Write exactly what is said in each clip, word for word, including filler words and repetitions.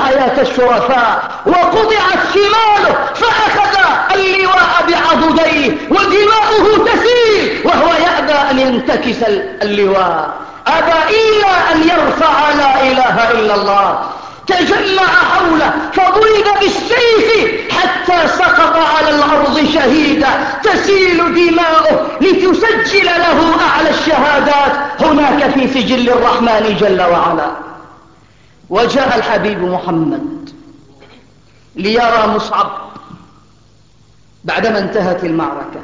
حياة الشرفاء وقطعت شماله فأخذ اللواء بعضديه ودماؤه تسيل وهو يأبى أن ينتكس اللواء، أبى إلا أن يرفع لا إله إلا الله. تجمع حوله فضرب بالسيف حتى سقط على الأرض شهيدا تسيل دماؤه لتسجل له أعلى الشهادات هناك في سجل الرحمن جل وعلا. وجاء الحبيب محمد ليرى مصعب بعدما انتهت المعركة،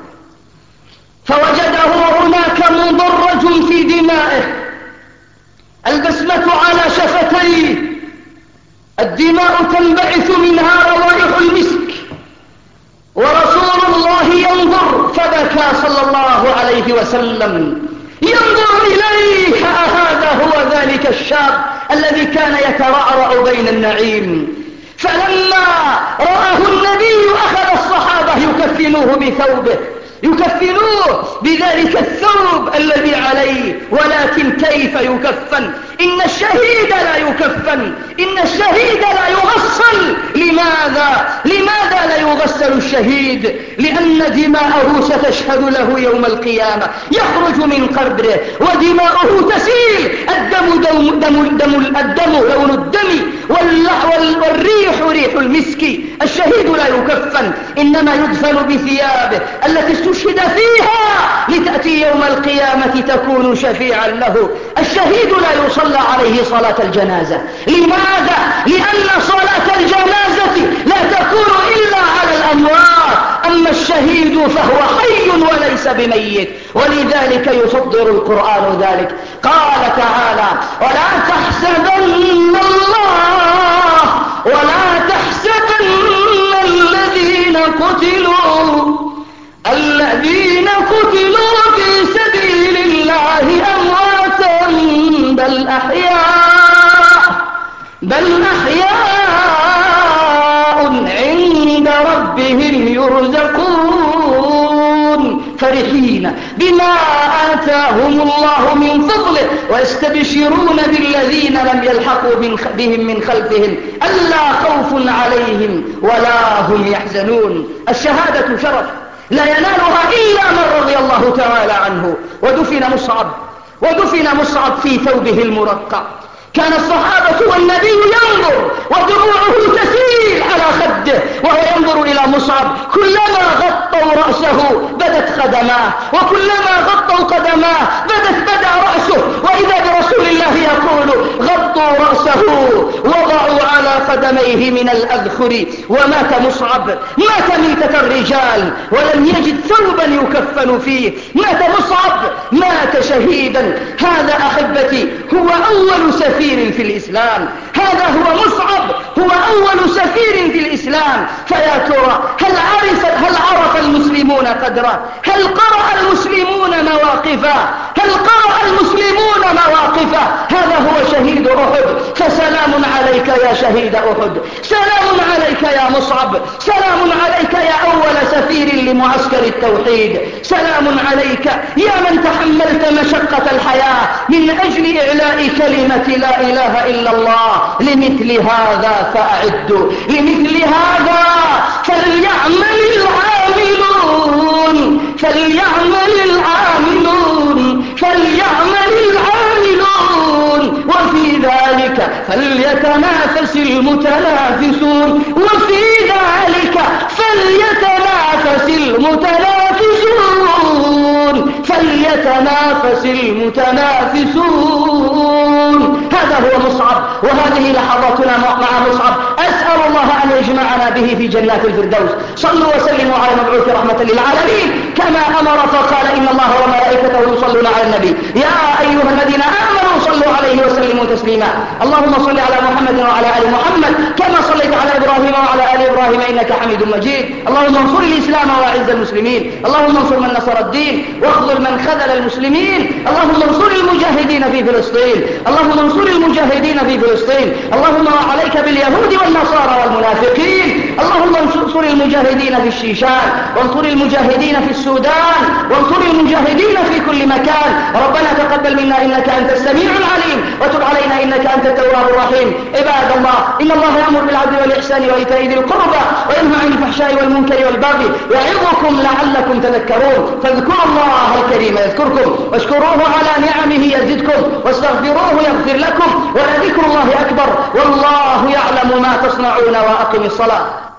فوجده هناك مدرج في دمائه، البسمة على شفتيه، الدماء تنبعث منها روائح المسك، ورسول الله ينظر فبكى صلى الله عليه وسلم، ينظر إليه هذا هو ذلك الشاب الذي كان يترعرع بين النعيم. فلما رآه النبي أخذ الصحابة يكفنوه بثوبه، يكفنوه بذلك الثوب الذي عليه، ولكن كيف يكفن؟ إن الشهيد لا يكفن، إن الشهيد لا يغسل. لماذا؟ لماذا لا يغسل الشهيد؟ لأن دماءه ستشهد له يوم القيامة، يخرج من قبره ودماؤه تسيل، الدم دم دم دم الدم لون الدم والريح ريح المسك. الشهيد لا يكفن، إنما يدفن بثيابه التي استشهد فيها لتأتي يوم القيامة تكون شفيعا له. الشهيد لا يصلى عليه صلاة الجنازة. لماذا؟ لأن صلاة الجنازة لا تكون إلا على الأموات، أما الشهيد فهو حي وليس بميت، ولذلك يصدر القرآن ذلك. قال تعالى: ولا تحسبن الله ولا تحسبن الذين قتلوا الذين قتلوا في سبيل الله أمواتا بل أحياء بل أحياء عند ربهم يرزقون فرحين بما آتاهم الله من فضله ويستبشرون بالذين لم يلحقوا بهم من خلفهم ألا خوف عليهم ولا هم يحزنون. الشهادة شرف لا ينالها إلا من رضي الله تعالى عنه. ودفن مصعب ودفن مصعب في ثوبه المرقع. كان الصحابة والنبي ينظر ودموعه تسيل على خده وهو ينظر إلى مصعب، كلما غطوا رأسه بدت قدماه، وكلما غطوا قدماه بدت بدا رأسه، وإذا برسول الله يقول: غطوا رأسه وضعوا على قدميه من الأذخر. ومات مصعب، مات ميتة الرجال ولم يجد ثوبا يكفن فيه، مات مصعب، مات شهيدا. هذا أحبتي هو أول سفير في الإسلام، هذا هو مصعب، هو أول سفير في الإسلام. فيا ترى هل عرف, هل عرف المسلمون قدره؟ هل قرأ المسلمون مواقفه؟ هل قرأ المسلمون مواقفه؟ هذا هو شهيد أحد. فسلام عليك يا شهيد أحد، سلام عليك يا مصعب، سلام عليك يا أول سفير لمعسكر التوحيد، سلام عليك يا من تحملت مشقة الحياة من أجل إعلاء كلمة لا إله إلا الله. لمثل هذا فأعدوا، لمثل هذا فليعمل العاملون، فليعمل العاملون، فليعمل العاملون، وفي ذلك فليتنافس المتنافسون، وفي ذلك فليتنافس المتنافسون، فليتنافس المتنافسون. هذا هو مصعب، وهذه لحظاتنا مع مصعب. أسأل الله أن يجمعنا به في جنات الفردوس. صلوا وسلموا على مبعوث رحمة للعالمين كما أمر فقال: إن الله وملائكته يصلون على النبي يا أيها الذين آمنوا صلوا عليه وسلموا تسليما. اللهم صل على محمد وعلى آل محمد كما صليت على إبراهيم وعلى آل إبراهيم إنك حميد مجيد. اللهم انصر الإسلام وأعز المسلمين، اللهم انصر من نصر الدين واخذل من خذل المسلمين، اللهم انصر المجاهدين في فلسطين، اللهم انصر المجاهدين في فلسطين، اللهم عليك باليهود والنصارى والمنافقين، اللهم انصر المجاهدين في الشيشان، وانصر المجاهدين في السودان، وانصر المجاهدين في كل مكان. ربنا تقبل منا إنك أنت السميع العليم، وتب علينا إنك أنت التواب الرحيم. عباد الله، إن الله يأمر بالعدل والإحسان وإيتاء ذي القربى وينهى عن الفحشاء والمنكر والبغي يعظكم لعلكم تذكرون. فاذكروا الله الكريم يذكركم، واشكروه على نعمه يزدكم، واستغفروه يغفر لكم، ولذكر الله أكبر، والله يعلم ما تصنعون. وأقم الصلاة.